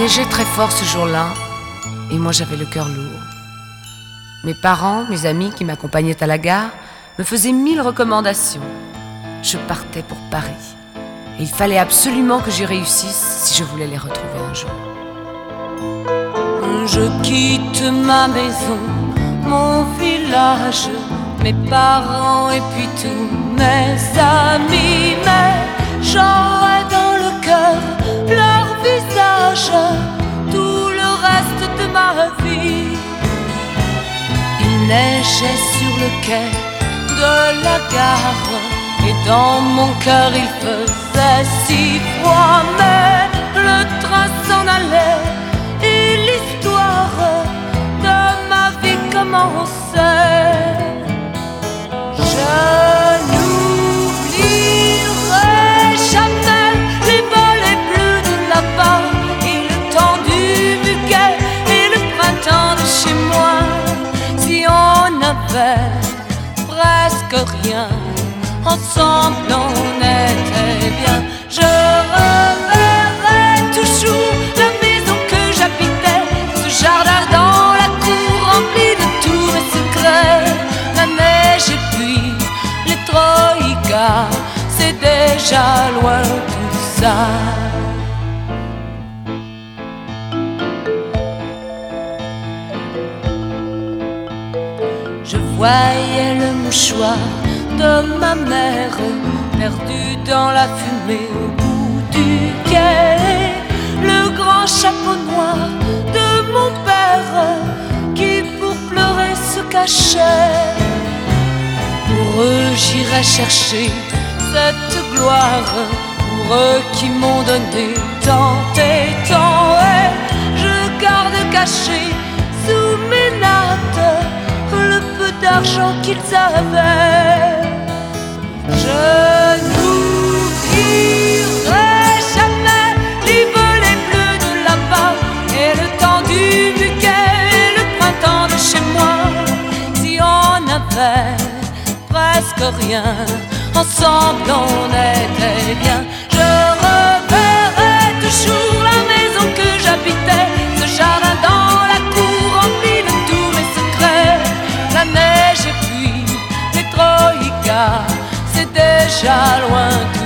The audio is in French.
neigeait très fort ce jour-là, et moi j'avais le cœur lourd. Mes parents, mes amis qui m'accompagnaient à la gare, me faisaient 1000 recommandations. Je partais pour Paris, et il fallait absolument que j'y réussisse si je voulais les retrouver un jour. Je quitte ma maison, mon village, mes parents et puis tous mes amis, mais j'aurai dans le cœur leur visage tout le reste de ma vie. Il neigeait sur le quai de la gare et dans mon cœur il faisait si froid, mais le train s'en allait et l'histoire de ma vie commençait. Je n'oublierai jamais les volets bleus de là-bas et le temps du muguet et le printemps de chez moi. Si on n'avait presque rien, ensemble on était bien. Je reverrai toujours la maison que j'habitais, ce jardin dans la cour rempli de tous mes secrets. La neige et puis les troïkas, c'est déjà loin tout ça. Je voyais le mouchoir de ma mère perdu dans la fumée au bout du quai, le grand chapeau noir de mon père qui pour pleurer se cachait. Pour eux j'irai chercher cette gloire, pour eux qui m'ont donné tant et tant, et je garde caché sous mes nattes le peu d'argent qu'ils avaient. Je n'oublierai jamais les volets bleus de là-bas et le temps du muguet et le printemps de chez moi. Si on avait presque rien, ensemble on était bien. Je reverrai toujours la maison que j'habitais, ce jardin dans la cour rempli de tous mes secrets. La neige et puis les troïkas, c'est déjà loin.